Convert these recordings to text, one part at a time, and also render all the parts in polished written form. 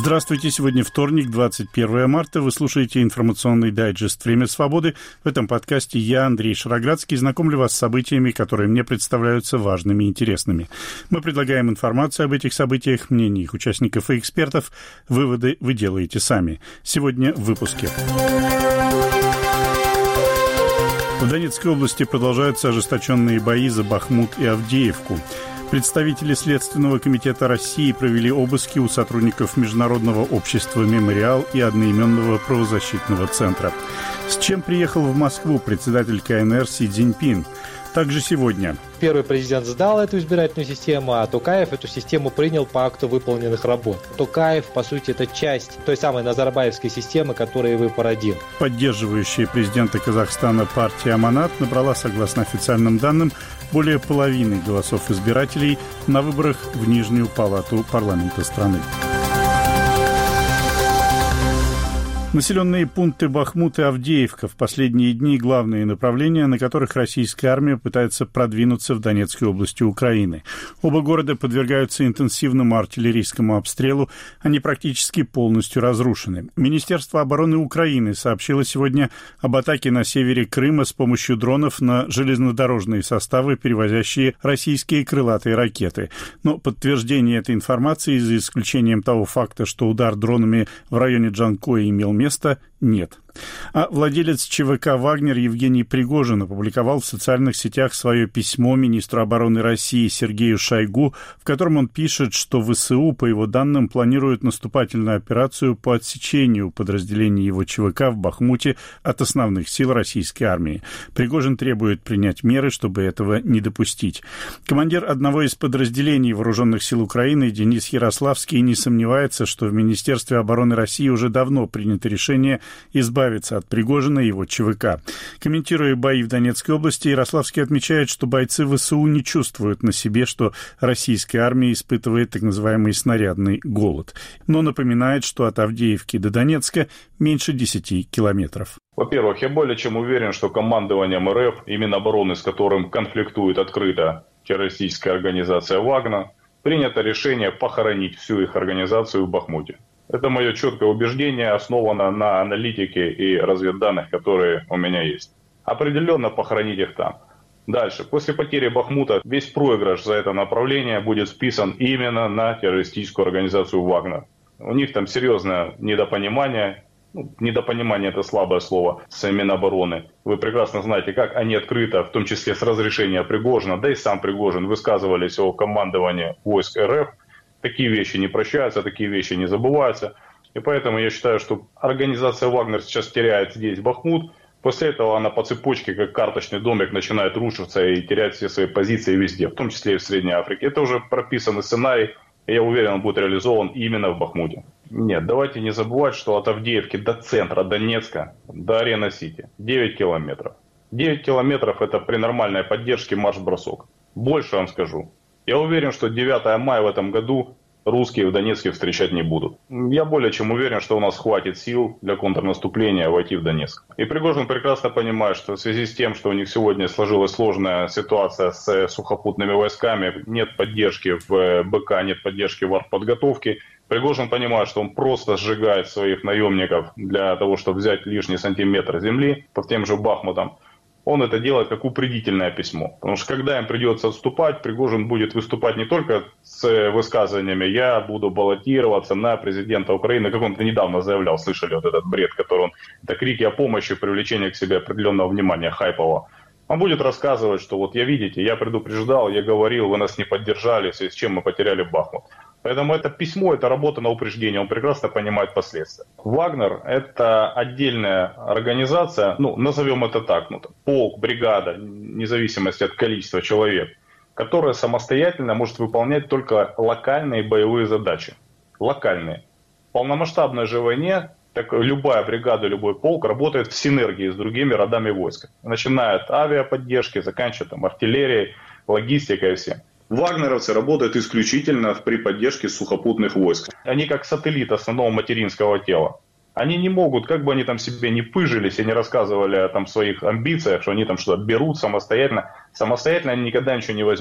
Здравствуйте, сегодня вторник, 21 марта. Вы слушаете информационный дайджест «Время свободы». В этом подкасте я, Андрей Шароградский, знакомлю вас с событиями, которые мне представляются важными и интересными. Мы предлагаем информацию об этих событиях, мнения их участников и экспертов. Выводы вы делаете сами. Сегодня в выпуске. В Донецкой области продолжаются ожесточенные бои за Бахмут и Авдеевку. Представители Следственного комитета России провели обыски у сотрудников Международного общества «Мемориал» и одноименного правозащитного центра. С чем приехал в Москву председатель КНР Си Цзиньпин? Также сегодня. Первый президент сдал эту избирательную систему, а Токаев эту систему принял по акту выполненных работ. Токаев, по сути, это часть той самой назарбаевской системы, которую вы породил. Поддерживающая президента Казахстана партия «Аманат» набрала, согласно официальным данным, более половины голосов избирателей на выборах в Нижнюю палату парламента страны. Населенные пункты Бахмут и Авдеевка в последние дни главные направления, на которых российская армия пытается продвинуться в Донецкой области Украины. Оба города подвергаются интенсивному артиллерийскому обстрелу, они практически полностью разрушены. Министерство обороны Украины сообщило сегодня об атаке на севере Крыма с помощью дронов на железнодорожные составы, перевозящие российские крылатые ракеты. Но подтверждение этой информации, за исключением того факта, что удар дронами в районе Джанкоя имел место, нет. А владелец ЧВК «Вагнер» Евгений Пригожин опубликовал в социальных сетях свое письмо министру обороны России Сергею Шойгу, в котором он пишет, что ВСУ, по его данным, планируют наступательную операцию по отсечению подразделений его ЧВК в Бахмуте от основных сил российской армии. Пригожин требует принять меры, чтобы этого не допустить. Командир одного из подразделений вооруженных сил Украины Денис Ярославский не сомневается, что в Министерстве обороны России уже давно принято решение избавиться от Пригожина и его ЧВК. Комментируя бои в Донецкой области, Ярославский отмечает, что бойцы ВСУ не чувствуют на себе, что российская армия испытывает так называемый снарядный голод. Но напоминает, что от Авдеевки до Донецка меньше 10 километров. Во-первых, я более чем уверен, что командованием РФ, и Минобороны, с которым конфликтует открыто террористическая организация «Вагнер», принято решение похоронить всю их организацию в Бахмуте. Это мое четкое убеждение, основано на аналитике и разведданных, которые у меня есть. Определенно похоронить их там. Дальше. После потери Бахмута весь проигрыш за это направление будет списан именно на террористическую организацию «Вагнер». У них там серьезное недопонимание. Недопонимание – это слабое слово с Минобороны. Вы прекрасно знаете, как они открыто, в том числе с разрешения Пригожина, да и сам Пригожин, высказывались о командовании войск РФ. Такие вещи не прощаются, такие вещи не забываются. И поэтому я считаю, что организация «Вагнер» сейчас теряет здесь Бахмут. После этого она по цепочке, как карточный домик, начинает рушиться и терять все свои позиции везде, в том числе и в Средней Африке. Это уже прописанный сценарий, и я уверен, он будет реализован именно в Бахмуте. Нет, давайте не забывать, что от Авдеевки до центра Донецка, до Арена-Сити 9 километров. 9 километров – это при нормальной поддержке марш-бросок. Больше вам скажу. Я уверен, что 9 мая в этом году русские в Донецке встречать не будут. Я более чем уверен, что у нас хватит сил для контрнаступления войти в Донецк. И Пригожин прекрасно понимает, что в связи с тем, что у них сегодня сложилась сложная ситуация с сухопутными войсками, нет поддержки в БК, нет поддержки в артподготовке, Пригожин понимает, что он просто сжигает своих наемников для того, чтобы взять лишний сантиметр земли под тем же Бахмутом. Он это делает как упредительное письмо. Потому что когда им придется отступать, Пригожин будет выступать не только с высказываниями «я буду баллотироваться на президента Украины», как он это недавно заявлял, слышали вот этот бред, который он, это крики о помощи, привлечение к себе определенного внимания хайпового. Он будет рассказывать, что вот я, видите, я предупреждал, я говорил, вы нас не поддержали, в связи с чем мы потеряли Бахмут. Поэтому это письмо, это работа на упреждение, он прекрасно понимает последствия. «Вагнер» – это отдельная организация, назовем это так, полк, бригада, вне зависимости от количества человек, которая самостоятельно может выполнять только локальные боевые задачи. Локальные. В полномасштабной же войне так любая бригада, любой полк работает в синергии с другими родами войск. Начиная от авиаподдержки, заканчивая артиллерией, логистикой и всем. Вагнеровцы работают исключительно при поддержке сухопутных войск. Они как сателлит основного материнского тела. Они не могут, как бы они там себе не пыжились и не рассказывали о своих амбициях, что они там что-то берут самостоятельно. Самостоятельно они никогда ничего не возьмут.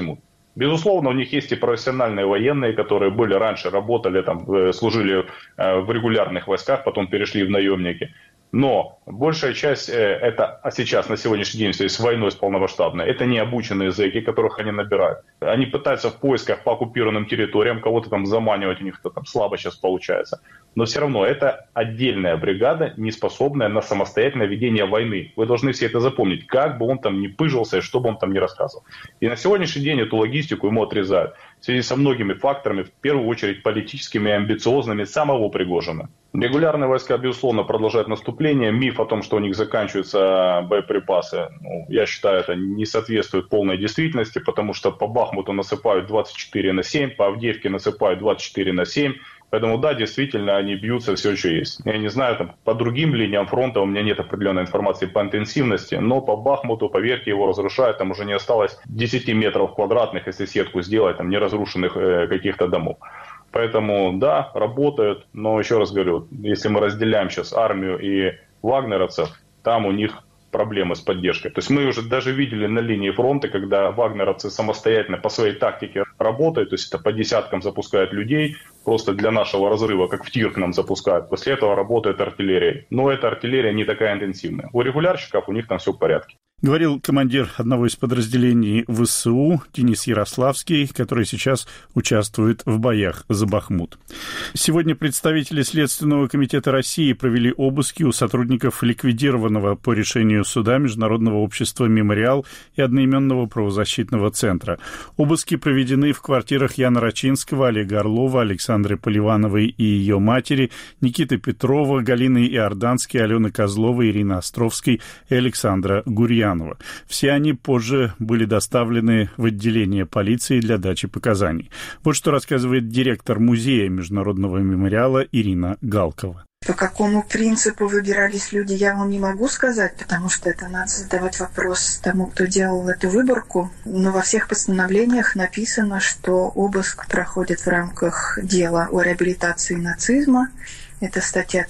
Безусловно, у них есть и профессиональные военные, которые были раньше, работали, там, служили в регулярных войсках, потом перешли в наемники. Но большая часть, это сейчас, на сегодняшний день, в связи с войной с полномасштабной, это не обученные зэки, которых они набирают. Они пытаются в поисках по оккупированным территориям кого-то там заманивать, у них это там слабо сейчас получается. Но все равно это отдельная бригада, не способная на самостоятельное ведение войны. Вы должны все это запомнить, как бы он там ни пыжился и что бы он там ни рассказывал. И на сегодняшний день эту логистику ему отрезают. В связи со многими факторами, в первую очередь политическими и амбициозными самого Пригожина. Регулярные войска, безусловно, продолжают наступление. Миф о том, что у них заканчиваются боеприпасы, я считаю, это не соответствует полной действительности, потому что по Бахмуту насыпают 24/7, по Авдеевке насыпают 24/7. Поэтому да, действительно, они бьются, все еще есть. Я не знаю, там, по другим линиям фронта у меня нет определенной информации по интенсивности, но по Бахмуту, поверьте, его разрушают, там уже не осталось 10 метров квадратных, если сетку сделать, там, неразрушенных каких-то домов. Поэтому, да, работают, но еще раз говорю, если мы разделяем сейчас армию и вагнеровцев, там у них проблемы с поддержкой. То есть мы уже даже видели на линии фронта, когда вагнеровцы самостоятельно по своей тактике работают, то есть это по десяткам запускают людей, просто для нашего разрыва, как в тир к нам запускают. После этого работает артиллерия. Но эта артиллерия не такая интенсивная. У регулярщиков у них там все в порядке. Говорил командир одного из подразделений ВСУ Денис Ярославский, который сейчас участвует в боях за Бахмут. Сегодня представители Следственного комитета России провели обыски у сотрудников ликвидированного по решению суда Международного общества «Мемориал» и одноименного правозащитного центра. Обыски проведены в квартирах Яна Рачинского, Олега Орлова, Александры Поливановой и ее матери, Никиты Петрова, Галины Иорданской, Алены Козловой, Ирины Островской и Александра Гурьянова. Все они позже были доставлены в отделение полиции для дачи показаний. Вот что рассказывает директор музея Международного мемориала Ирина Галкова. По какому принципу выбирались люди, я вам не могу сказать, потому что это надо задавать вопрос тому, кто делал эту выборку. Но во всех постановлениях написано, что обыск проходит в рамках дела о реабилитации нацизма. Это статья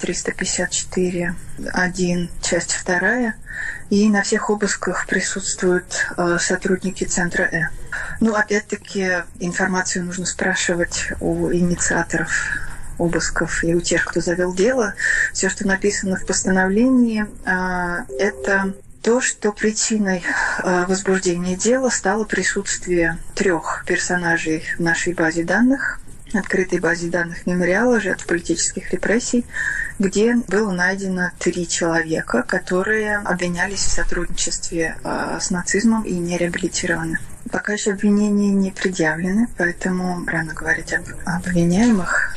354.1, часть 2. И на всех обысках присутствуют сотрудники Центра Э. Ну, опять-таки, информацию нужно спрашивать у инициаторов обысков и у тех, кто завел дело. Все, что написано в постановлении, это то, что причиной возбуждения дела стало присутствие 3 персонажей в нашей базе данных, открытой базе данных мемориала жертв политических репрессий, где было найдено 3 человека, которые обвинялись в сотрудничестве с нацизмом и не реабилитированы. Пока еще обвинения не предъявлены, поэтому рано говорить об обвиняемых.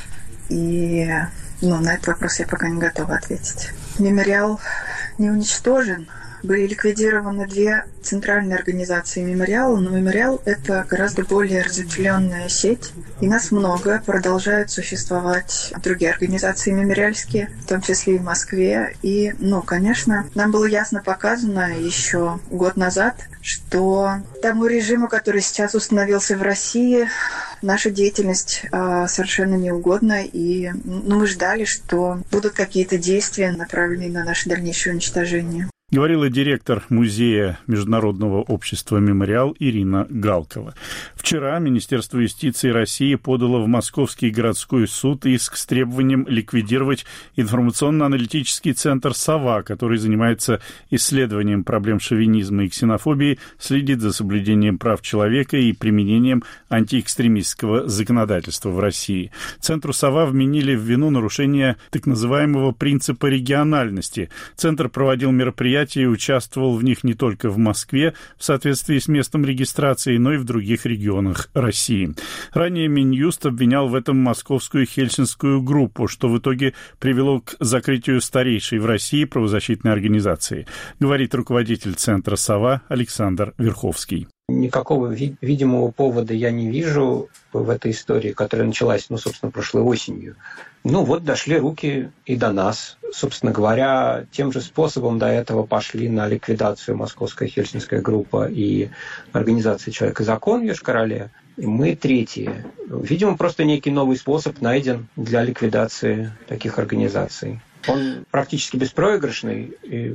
И на этот вопрос я пока не готова ответить. Мемориал не уничтожен. Были ликвидированы 2 центральные организации мемориала, но мемориал — это гораздо более разветвленная сеть, и нас много. Продолжают существовать другие организации мемориальские, в том числе и в Москве. И, конечно, нам было ясно показано еще год назад, что тому режиму, который сейчас установился в России, наша деятельность совершенно неугодна, и мы ждали, что будут какие-то действия, направленные на наше дальнейшее уничтожение. Говорила директор музея Международного общества «Мемориал» Ирина Галкова. Вчера Министерство юстиции России подало в Московский городской суд иск с требованием ликвидировать информационно-аналитический центр «Сова», который занимается исследованием проблем шовинизма и ксенофобии, следит за соблюдением прав человека и применением антиэкстремистского законодательства в России. Центру «Сова» вменили в вину нарушение так называемого принципа региональности. Центр проводил мероприятия и участвовал в них не только в Москве в соответствии с местом регистрации, но и в других регионах России. Ранее Минюст обвинял в этом московскую хельсинскую группу, что в итоге привело к закрытию старейшей в России правозащитной организации, говорит руководитель Центра «Сова» Александр Верховский. Никакого видимого повода я не вижу в этой истории, которая началась, собственно, прошлой осенью. Дошли руки и до нас. Собственно говоря, тем же способом до этого пошли на ликвидацию Московская хельсинская группа и организация «Человек и закон» в Йошкар-Оле. И мы третьи. Видимо, просто некий новый способ найден для ликвидации таких организаций. Он практически беспроигрышный, и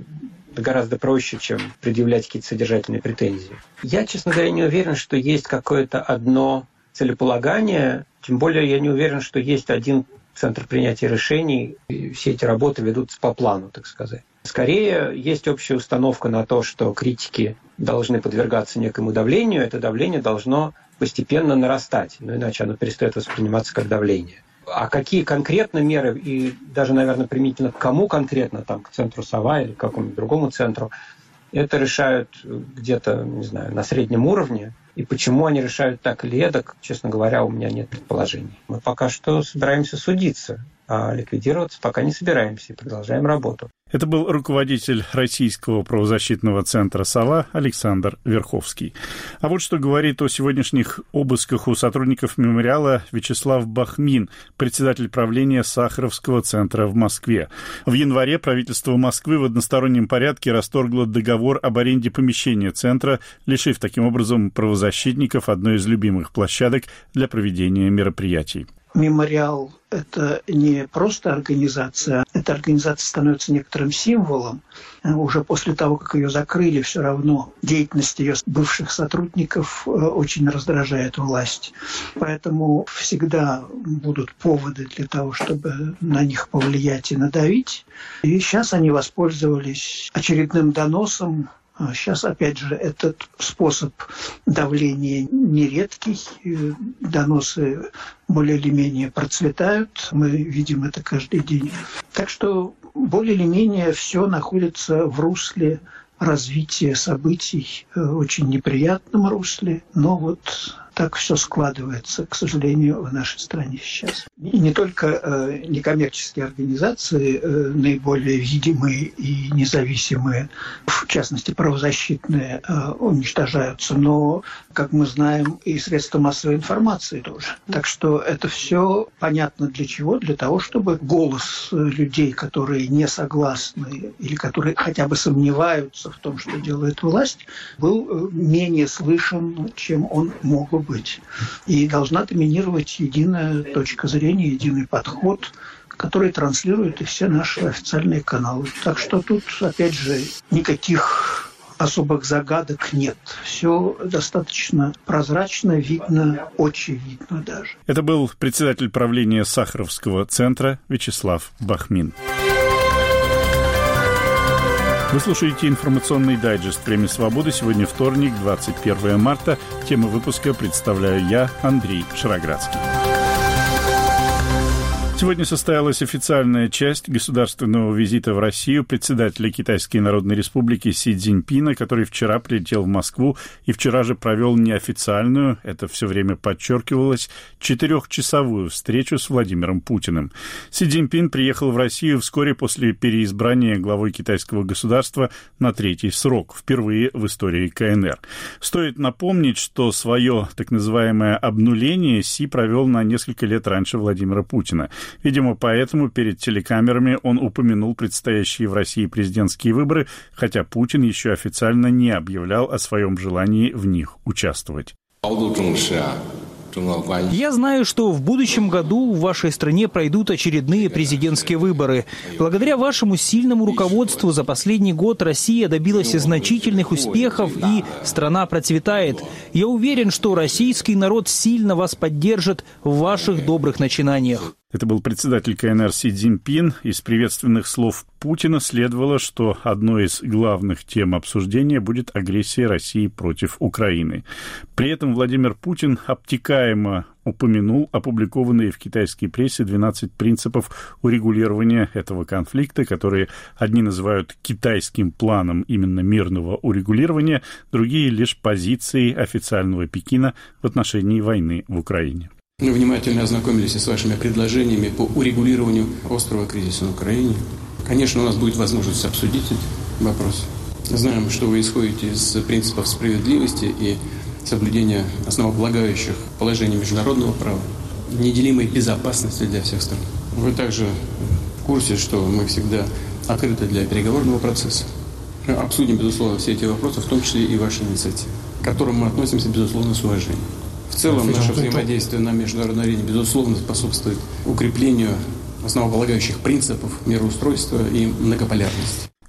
Это гораздо проще, чем предъявлять какие-то содержательные претензии. Я, честно говоря, не уверен, что есть какое-то одно целеполагание, тем более я не уверен, что есть один центр принятия решений, и все эти работы ведутся по плану, так сказать. Скорее, есть общая установка на то, что критики должны подвергаться некому давлению, это давление должно постепенно нарастать, иначе оно перестает восприниматься как давление. А какие конкретно меры, и даже, наверное, применительно к кому конкретно, там, к центру «Сова» или к какому-нибудь другому центру, это решают где-то, не знаю, на среднем уровне. И почему они решают так или эдак, честно говоря, у меня нет предположений. Мы пока что собираемся судиться, а ликвидироваться пока не собираемся и продолжаем работу. Это был руководитель Российского правозащитного центра «Сова» Александр Верховский. А вот что говорит о сегодняшних обысках у сотрудников мемориала Вячеслав Бахмин, председатель правления Сахаровского центра в Москве. В январе правительство Москвы в одностороннем порядке расторгло договор об аренде помещения центра, лишив таким образом правозащитников одной из любимых площадок для проведения мероприятий. Мемориал – это не просто организация, эта организация становится некоторым символом. Уже после того, как ее закрыли, все равно деятельность ее бывших сотрудников очень раздражает власть. Поэтому всегда будут поводы для того, чтобы на них повлиять и надавить. И сейчас они воспользовались очередным доносом. Сейчас, опять же, этот способ давления нередкий. Доносы более или менее процветают. Мы видим это каждый день. Так что более или менее все находится в русле развития событий, очень неприятном русле. Но вот так все складывается, к сожалению, в нашей стране сейчас. И не только некоммерческие организации, наиболее видимые и независимые, в частности, правозащитные, уничтожаются, но, как мы знаем, и средства массовой информации тоже. Так что это все понятно для чего? Для того, чтобы голос людей, которые не согласны или которые хотя бы сомневаются в том, что делает власть, был менее слышен, чем он мог бы быть. И должна доминировать единая точка зрения, единый подход, который транслирует и все наши официальные каналы. Так что тут, опять же, никаких особых загадок нет. Все достаточно прозрачно, видно, очевидно даже. Это был председатель правления Сахаровского центра Вячеслав Бахмин. Вы слушаете информационный дайджест «Время свободы». Сегодня вторник, 21 марта. Тему выпуска представляю я, Андрей Шароградский. Сегодня состоялась официальная часть государственного визита в Россию председателя Китайской Народной Республики Си Цзиньпина, который вчера прилетел в Москву и вчера же провел неофициальную, это все время подчеркивалось, 4-часовую встречу с Владимиром Путиным. Си Цзиньпин приехал в Россию вскоре после переизбрания главой китайского государства на 3-й срок, впервые в истории КНР. Стоит напомнить, что свое так называемое обнуление Си провел на несколько лет раньше Владимира Путина. Видимо, поэтому перед телекамерами он упомянул предстоящие в России президентские выборы, хотя Путин еще официально не объявлял о своем желании в них участвовать. Я знаю, что в будущем году в вашей стране пройдут очередные президентские выборы. Благодаря вашему сильному руководству за последний год Россия добилась значительных успехов, и страна процветает. Я уверен, что российский народ сильно вас поддержит в ваших добрых начинаниях. Это был председатель КНР Си Цзиньпин. Из приветственных слов Путина следовало, что одной из главных тем обсуждения будет агрессия России против Украины. При этом Владимир Путин обтекаемо упомянул опубликованные в китайской прессе 12 принципов урегулирования этого конфликта, которые одни называют китайским планом именно мирного урегулирования, другие лишь позицией официального Пекина в отношении войны в Украине. Мы внимательно ознакомились с вашими предложениями по урегулированию острого кризиса на Украине. Конечно, у нас будет возможность обсудить этот вопрос. Знаем, что вы исходите из принципов справедливости и соблюдения основополагающих положений международного права, неделимой безопасности для всех стран. Вы также в курсе, что мы всегда открыты для переговорного процесса. Мы обсудим, безусловно, все эти вопросы, в том числе и ваши инициативы, к которым мы относимся, безусловно, с уважением. В целом, наше взаимодействие на международной арене, безусловно, способствует укреплению основополагающих принципов мироустройства и многополярности.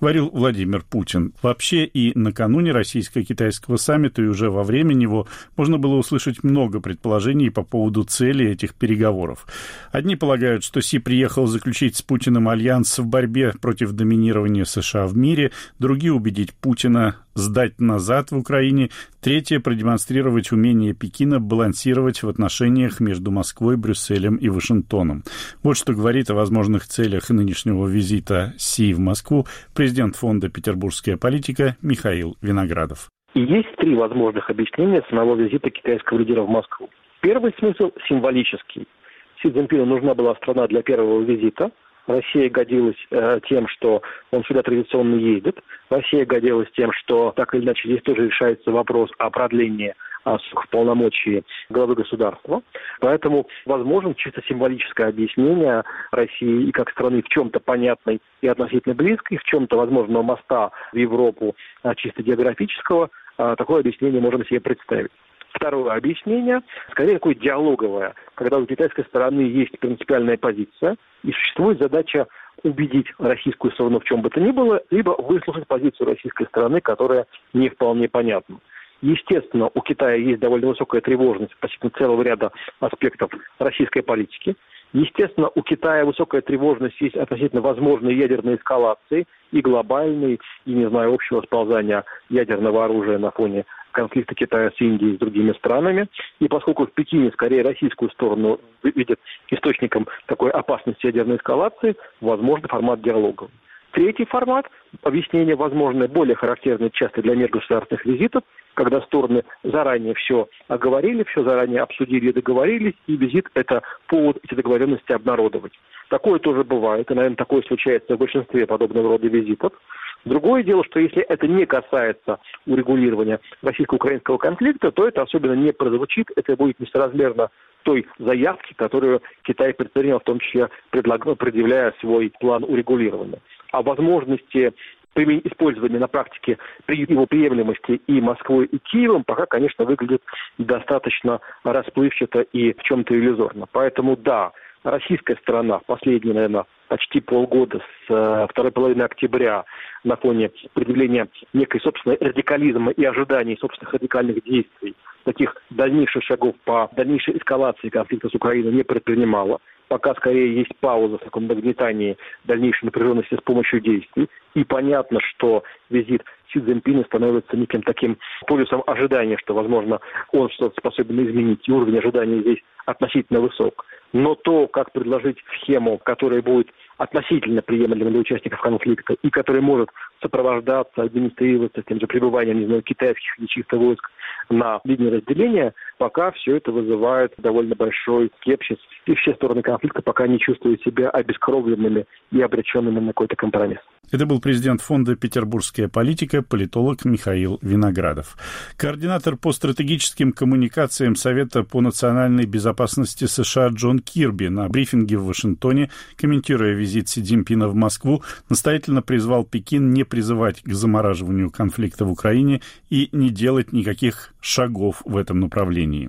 говорил Владимир Путин. Вообще и накануне российско-китайского саммита, и уже во время него можно было услышать много предположений по поводу цели этих переговоров. Одни полагают, что Си приехал заключить с Путиным альянс в борьбе против доминирования США в мире, другие убедить Путина сдать назад в Украине, третье – продемонстрировать умение Пекина балансировать в отношениях между Москвой, Брюсселем и Вашингтоном. Вот что говорит о возможных целях нынешнего визита Си в Москву президент фонда «Петербургская политика» Михаил Виноградов. И есть три возможных объяснения самого визита китайского лидера в Москву. Первый смысл символический. Си Цзиньпину нужна была страна для первого визита. Россия годилась тем, что он сюда традиционно ездит. Россия годилась тем, что так или иначе здесь тоже решается вопрос о продлении сроков полномочий главы государства. Поэтому возможно чисто символическое объяснение России и как страны в чем-то понятной и относительно близкой, в чем-то, возможно, моста в Европу чисто географического. Такое объяснение можем себе представить. Второе объяснение, скорее, такое диалоговое, когда у китайской стороны есть принципиальная позиция, и существует задача убедить российскую сторону в чем бы то ни было, либо выслушать позицию российской стороны, которая не вполне понятна. Естественно, у Китая есть довольно высокая тревожность относительно целого ряда аспектов российской политики. Естественно, у Китая высокая тревожность есть относительно возможной ядерной эскалации и глобальной, и, не знаю, общего сползания ядерного оружия на фоне конфликта Китая с Индией и с другими странами. И поскольку в Пекине скорее российскую сторону видят источником такой опасности ядерной эскалации, возможно формат диалога. Третий формат объяснения, возможно, более характерный часто для межгосударственных визитов, когда стороны заранее все оговорили, все заранее обсудили и договорились, и визит – это повод эти договоренности обнародовать. Такое тоже бывает, и, наверное, такое случается в большинстве подобного рода визитов. Другое дело, что если это не касается урегулирования российско-украинского конфликта, то это особенно не прозвучит, это будет несоразмерно той заявке, которую Китай предпринял, в том числе предъявляя свой план урегулирования. О возможности использования на практике при его приемлемости и Москвой, и Киевом пока, конечно, выглядит достаточно расплывчато и в чем-то иллюзорно. Поэтому, да, российская сторона в последние, наверное, почти полгода с второй половины октября на фоне предъявления некой собственной радикализма и ожиданий собственных радикальных действий, таких дальнейших шагов по дальнейшей эскалации конфликта с Украиной не предпринимала. Пока скорее есть пауза в таком нагнетании дальнейшей напряженности с помощью действий. И понятно, что визит Си Цзиньпина становится неким таким полюсом ожидания, что, возможно, он что-то способен изменить. И уровень ожидания здесь относительно высок. Но то, как предложить схему, которая будет относительно приемлема для участников конфликта и которая может сопровождаться, администрироваться тем же пребыванием, не знаю, китайских или чьих-то войск на линии разделения, пока все это вызывает довольно большой скепсис. И все стороны конфликта пока не чувствуют себя обескровленными и обреченными на какой-то компромисс. Это был президент фонда «Петербургская политика», политолог Михаил Виноградов. Координатор по стратегическим коммуникациям Совета по национальной безопасности США Джон Кирби на брифинге в Вашингтоне, комментируя визит Си Цзиньпина в Москву, настоятельно призвал Пекин не призывать к замораживанию конфликта в Украине и не делать никаких шагов в этом направлении.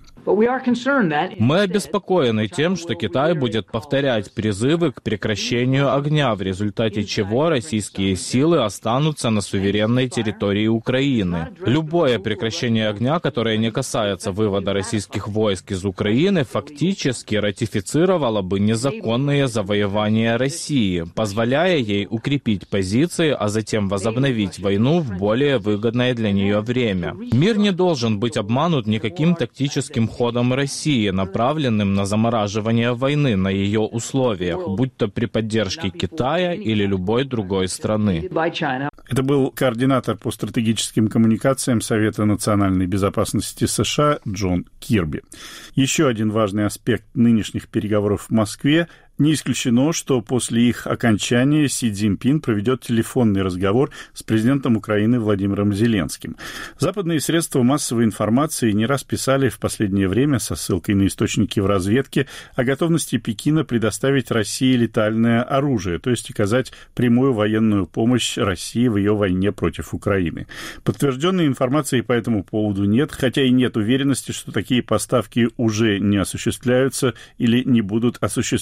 Мы обеспокоены тем, что Китай будет повторять призывы к прекращению огня, в результате чего российские силы останутся на суверенной территории Украины. Любое прекращение огня, которое не касается вывода российских войск из Украины, фактически ратифицировало бы незаконные завоевания России, позволяя ей укрепить позиции, а затем возобновить войну в более выгодное для нее время. Мир не должен быть обманут никаким тактическим ходом России, направленным на замораживание войны на ее условиях, будь то при поддержке Китая или любой другой страны. Это был координатор по стратегическим коммуникациям Совета национальной безопасности США Джон Кирби. Еще один важный аспект нынешних переговоров в Москве. Не исключено, что после их окончания Си Цзиньпин проведет телефонный разговор с президентом Украины Владимиром Зеленским. Западные средства массовой информации не раз писали в последнее время со ссылкой на источники в разведке о готовности Пекина предоставить России летальное оружие, то есть оказать прямую военную помощь России в ее войне против Украины. Подтвержденной информации по этому поводу нет, хотя и нет уверенности, что такие поставки уже не осуществляются или не будут осуществляться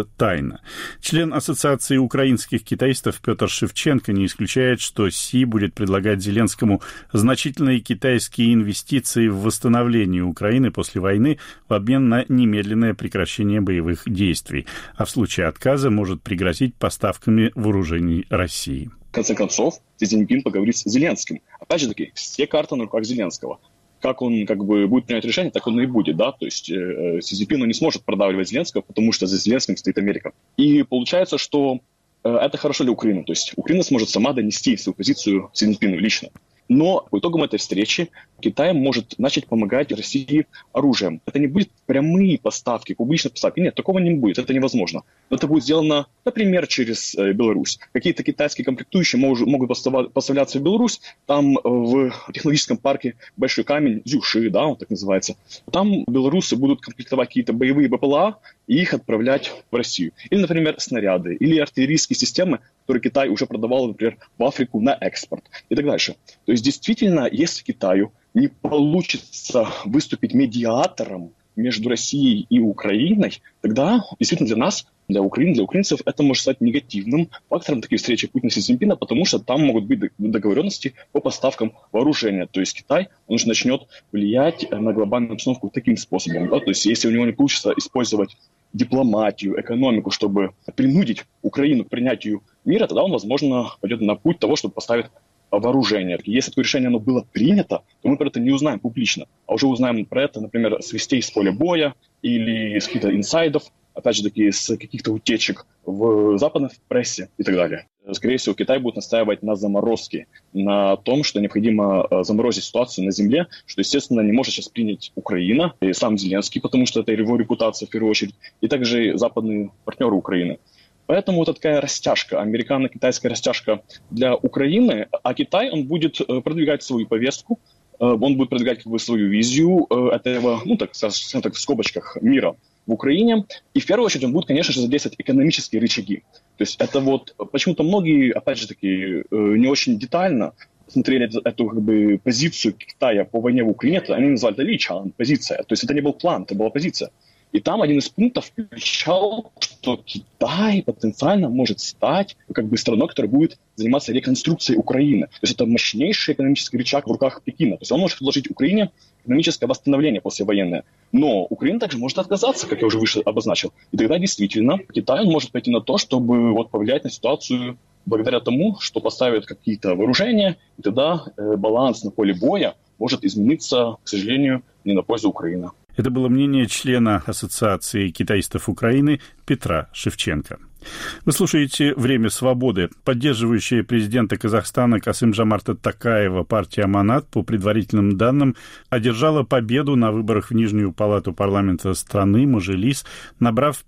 остается тайна. Член Ассоциации украинских китаистов Петр Шевченко не исключает, что Си будет предлагать Зеленскому значительные китайские инвестиции в восстановление Украины после войны в обмен на немедленное прекращение боевых действий, а в случае отказа может пригрозить поставками вооружений России. В конце концов, Си Цзиньпин поговорит с Зеленским. Опять же таки, все карты на руках Зеленского. Как он будет принимать решение, так он и будет, да, то есть Си Цзиньпин не сможет продавливать Зеленского, потому что за Зеленским стоит Америка. И получается, что это хорошо для Украины, то есть Украина сможет сама донести свою позицию Си Цзиньпину лично. Но по итогам этой встречи Китай может начать помогать России оружием. Это не будет прямые поставки, публичные поставки. Нет, такого не будет, это невозможно. Это будет сделано, например, через Беларусь. Какие-то китайские комплектующие могут поставляться в Беларусь. Там в технологическом парке Большой камень, Зюши, да, он так называется. Там белорусы будут комплектовать какие-то боевые БПЛА и их отправлять в Россию. Или, например, снаряды, или артиллерийские системы, которые Китай уже продавал, например, в Африку на экспорт и так дальше. То есть, действительно, если Китаю не получится выступить медиатором между Россией и Украиной, тогда действительно для нас, для Украины, для украинцев, это может стать негативным фактором таких встреч Путина и Си Цзиньпина, потому что там могут быть договоренности по поставкам вооружения. То есть Китай, он же начнет влиять на глобальную обстановку таким способом. Да? То есть если у него не получится использовать дипломатию, экономику, чтобы принудить Украину к принятию мира, тогда он, возможно, пойдет на путь того, чтобы поставить вооружение. Если такое решение оно было принято, то мы про это не узнаем публично, а уже узнаем про это, например, с вестей с поля боя или с каких-то инсайдов, опять же таки, с каких-то утечек в западной прессе и так далее. Скорее всего, Китай будет настаивать на заморозке, на том, что необходимо заморозить ситуацию на земле, что, естественно, не может сейчас принять Украина, и сам Зеленский, потому что это его репутация в первую очередь, и также западные партнеры Украины. Поэтому вот такая растяжка, американо-китайская растяжка для Украины, а Китай, он будет продвигать свою повестку, он будет продвигать свою визию этого, скажем так, в скобочках, мира в Украине. И в первую очередь он будет, конечно же, задействовать экономические рычаги. То есть это вот почему-то многие, опять же таки, не очень детально смотрели эту позицию Китая по войне в Украине, они назвали это личан, позиция. То есть это не был план, это была позиция. И там один из пунктов включал, что Китай потенциально может стать страной, которая будет заниматься реконструкцией Украины. То есть это мощнейший экономический рычаг в руках Пекина. То есть он может предложить Украине экономическое восстановление послевоенное. Но Украина также может отказаться, как я уже выше обозначил. И тогда действительно Китай может пойти на то, чтобы повлиять на ситуацию благодаря тому, что поставят какие-то вооружения, и тогда баланс на поле боя может измениться, к сожалению, не на пользу Украины. Это было мнение члена Ассоциации китаистов Украины Петра Шевченко. Вы слушаете «Время свободы». Поддерживающая президента Казахстана Касым-Жомарта Токаева партия «Аманат» по предварительным данным одержала победу на выборах в Нижнюю палату парламента страны Мажилис, набрав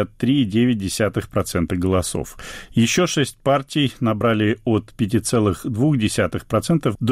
53,9% голосов. Еще 6 партий набрали от 5,2% до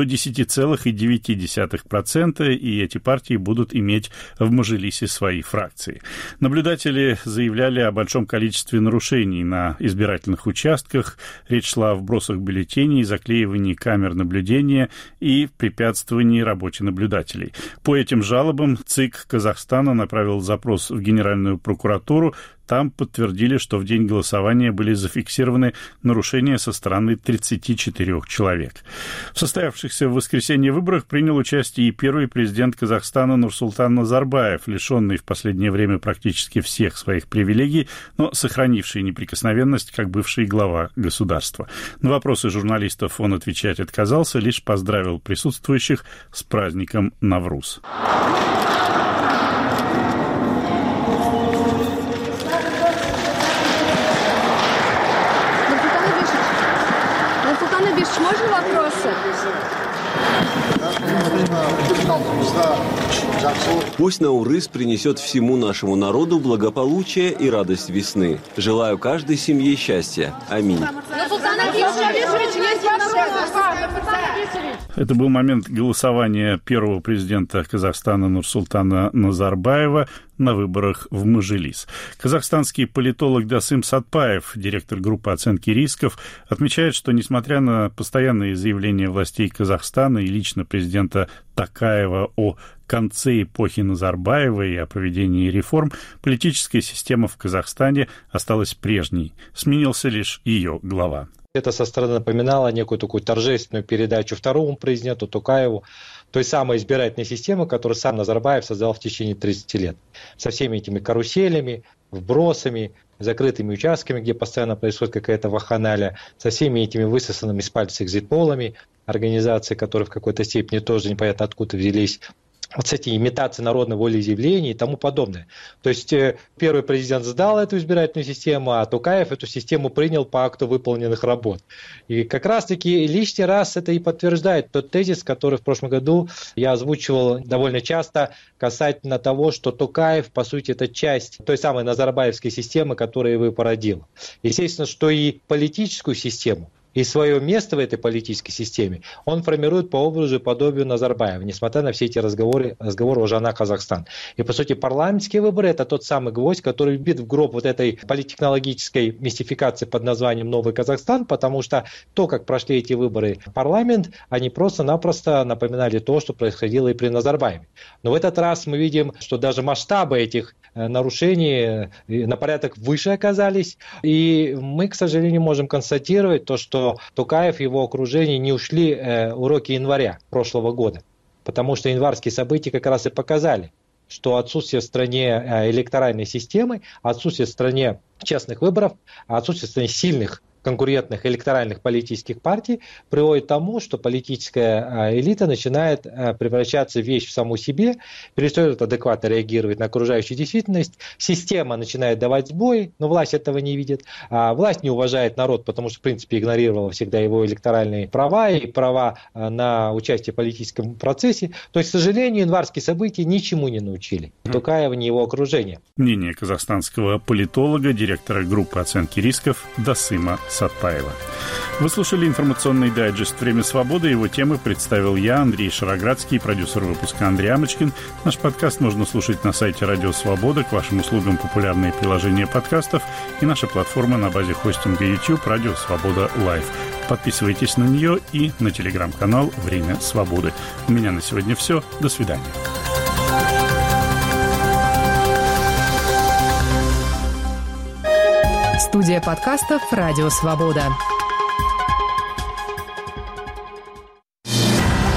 10,9%, и эти партии будут иметь в Мажилисе свои фракции. Наблюдатели заявляли о большом количестве нарушений на избирательных участках. Речь шла о вбросах бюллетеней, заклеивании камер наблюдения и препятствовании работе наблюдателей. По этим жалобам ЦИК Казахстана направил запрос в Генеральную прокуратуру. Там подтвердили, что в день голосования были зафиксированы нарушения со стороны 34 человек. В состоявшихся в воскресенье выборах принял участие и первый президент Казахстана Нурсултан Назарбаев, лишенный в последнее время практически всех своих привилегий, но сохранивший неприкосновенность как бывший глава государства. На вопросы журналистов он отвечать отказался, лишь поздравил присутствующих с праздником Навруз. Можно вопросы? Пусть Наурыз принесет всему нашему народу благополучие и радость весны. Желаю каждой семье счастья. Аминь. Нурсултан Абишевич, есть вопрос? Это был момент голосования первого президента Казахстана Нурсултана Назарбаева на выборах в Мажилис. Казахстанский политолог Дасым Сатпаев, директор группы оценки рисков, отмечает, что несмотря на постоянные заявления властей Казахстана и лично президента Токаева о конце эпохи Назарбаева и о проведении реформ, политическая система в Казахстане осталась прежней. Сменился лишь ее глава. Это со стороны напоминало некую такую торжественную передачу второму президенту Токаеву той самой избирательной системы, которую сам Назарбаев создал в течение 30 лет. Со всеми этими каруселями, вбросами, закрытыми участками, где постоянно происходит какая-то вакханалия, со всеми этими высосанными с пальца экзит-полами, организации, которые в какой-то степени тоже непонятно откуда взялись, вот эти имитации народной волеизъявления и тому подобное. То есть первый президент сдал эту избирательную систему, а Токаев эту систему принял по акту выполненных работ. И как раз-таки лишний раз это и подтверждает тот тезис, который в прошлом году я озвучивал довольно часто касательно того, что Токаев, по сути, это часть той самой назарбаевской системы, которую его породил. Естественно, что и политическую систему, и свое место в этой политической системе он формирует по образу и подобию Назарбаева, несмотря на все эти разговоры о «Жана Казахстан». И, по сути, парламентские выборы – это тот самый гвоздь, который вбит в гроб вот этой политтехнологической мистификации под названием «Новый Казахстан», потому что то, как прошли эти выборы в парламент, они просто-напросто напоминали то, что происходило и при Назарбаеве. Но в этот раз мы видим, что даже масштабы этих нарушений на порядок выше оказались, и мы, к сожалению, можем констатировать то, что Токаев и его окружение не ушли уроки января прошлого года, потому что январские события как раз и показали, что отсутствие в стране электоральной системы, отсутствие в стране честных выборов, отсутствие в стране сильных конкурентных электоральных политических партий приводит к тому, что политическая элита начинает превращаться в вещь в саму себе, перестает адекватно реагировать на окружающую действительность, система начинает давать сбои, но власть этого не видит, власть не уважает народ, потому что в принципе игнорировала всегда его электоральные права и права на участие в политическом процессе. То есть, к сожалению, январские события ничему не научили Токаева, ни его окружения. Мнение казахстанского политолога, директора группы оценки рисков Дасыма Сатпаева. Вы слушали информационный дайджест «Время свободы». Его темы представил я, Андрей Шароградский, продюсер выпуска Андрей Амочкин. Наш подкаст можно слушать на сайте Радио Свобода. К вашим услугам популярные приложения подкастов и наша платформа на базе хостинга YouTube Радио Свобода Лайв. Подписывайтесь на нее и на телеграм-канал «Время свободы». У меня на сегодня все. До свидания. Студия подкастов «Радио Свобода».